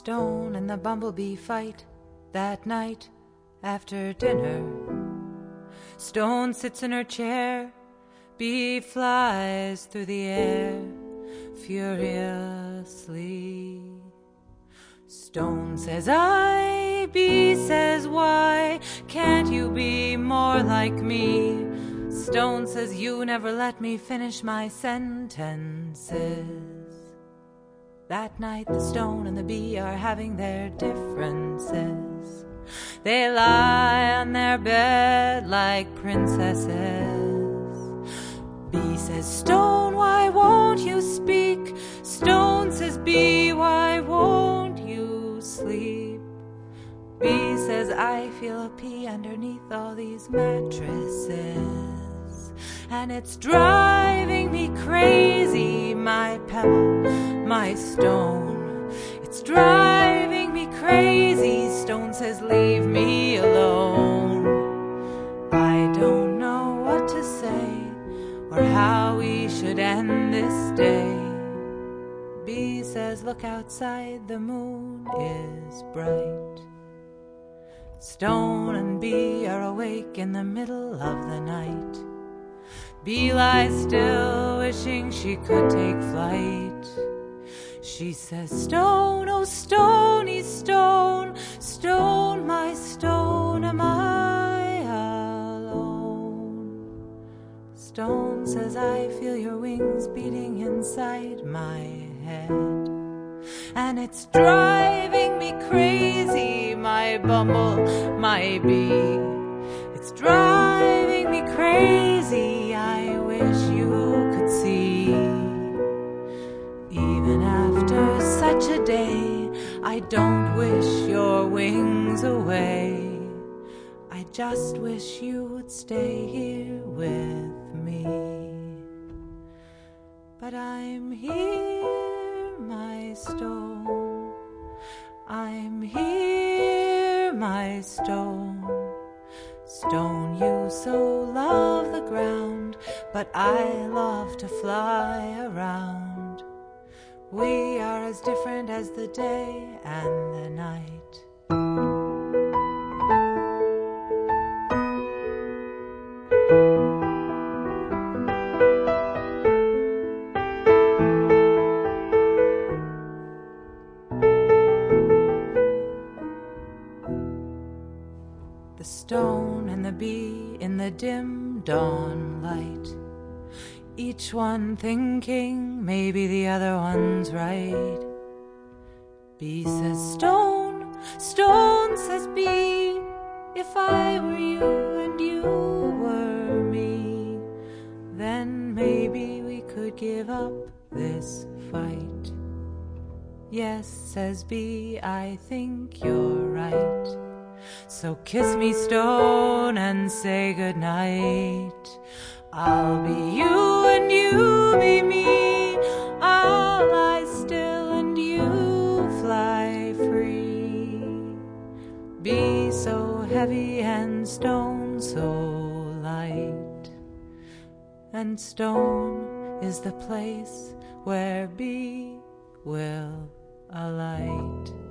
Stone and the bumblebee fight that night after dinner. Stone sits in her chair, bee flies through the air furiously. Stone says I, bee says why, can't you be more like me? Stone says you never let me finish my sentences. That night the stone and the bee are having their differences. They lie on their bed like princesses. Bee says, Stone, why won't you speak? Stone says, Bee, why won't you sleep? Bee says, I feel a pee underneath all these mattresses, and it's driving me crazy, my pebble, my stone. It's driving me crazy. Stone says, leave me alone. I don't know what to say or how we should end this day. Bee says, look outside, the moon is bright. Stone and bee are awake in the middle of the night. Bee lies still, wishing she could take flight. She says, Stone, oh stony stone, stone, my stone, am I alone? Stone says, I feel your wings beating inside my head, and it's driving me crazy, my bumble, my bee. It's driving me crazy, I wish you could see. Even after such a day, I don't wish your wings away. I just wish you would stay here with me. But I'm here, my stone. I'm here, my stone. Stone, you so love the ground, but I love to fly around. We are as different as the day and the night. The stone and the bee in the dim dawn light, each one thinking maybe the other one's right. Bee says, Stone, stone says bee, if I were you and you were me, then maybe we could give up this fight. Yes, says bee, I think you're right. So kiss me, stone, and say goodnight. I'll be you and you be me. I'll lie still and you fly free. Be so heavy and stone so light. And stone is the place where bee will alight.